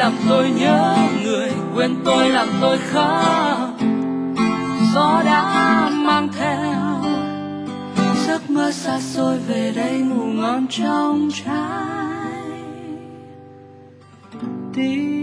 làm tôi nhớ người, quên tôi làm tôi khóc. Gió đã mang theo giấc mơ xa xôi về đây ngủ ngon trong trái tim.